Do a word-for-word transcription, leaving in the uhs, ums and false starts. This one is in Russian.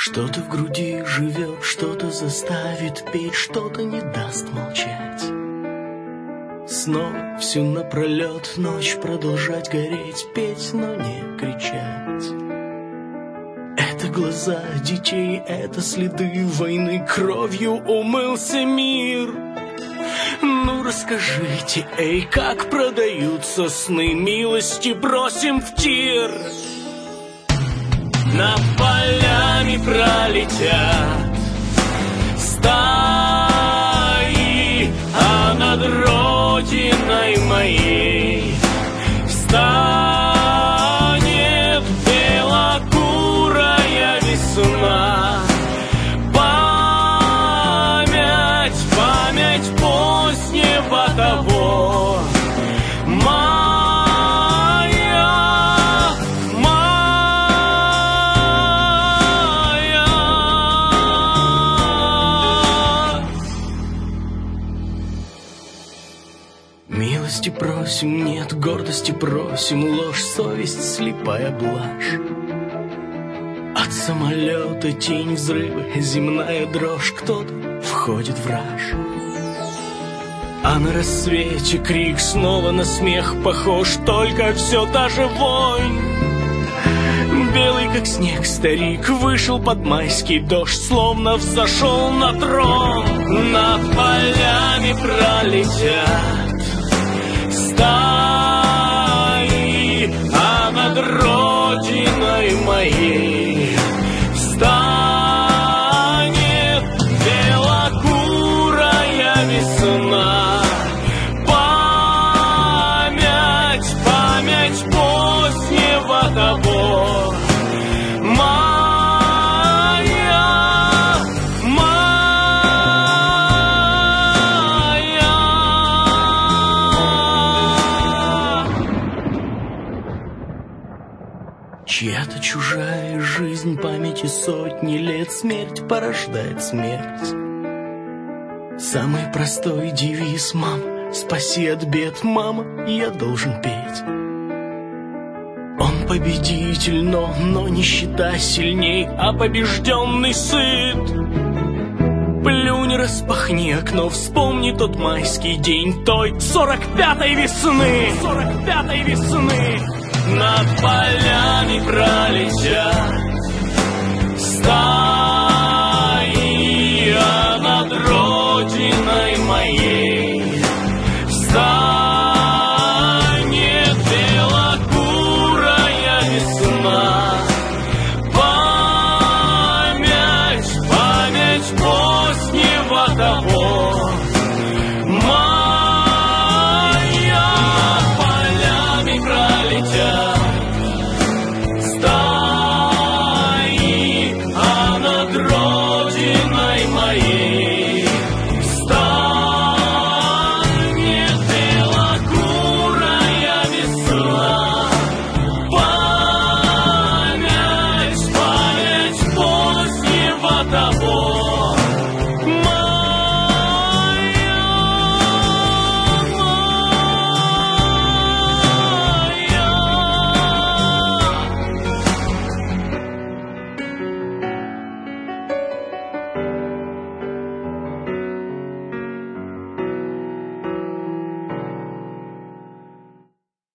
Что-то в груди живет, что-то заставит петь, что-то не даст молчать. Снова всю напролет ночь продолжать гореть, петь, но не кричать. Это глаза детей, это следы войны, кровью умылся мир. Ну расскажите, эй, как продаются сны, милости просим в тир. Над полями пролетят стаи, а над родиной моей встанет белокурая весна. Память, память позднего того. Милости просим, нет гордости просим, ложь, совесть, слепая блажь. От самолета тень взрыва, земная дрожь, кто-то входит в раж. А на рассвете крик снова на смех похож, только все та же вонь. Белый как снег старик вышел под майский дождь, словно взошел на трон. Над полями пролетят стаи, а над родиной моей встанет белокурая весна. Память, память позднего того. Чья-то чужая жизнь, памяти сотни лет, смерть порождает смерть. Самый простой девиз, мам, спаси от бед, мама, я должен петь. Он победитель, но, но нищета сильней, а побежденный сыт. Плюнь, распахни окно, вспомни тот майский день той сорок пятой весны, сорок пятой весны. Над полями пролетят стаи.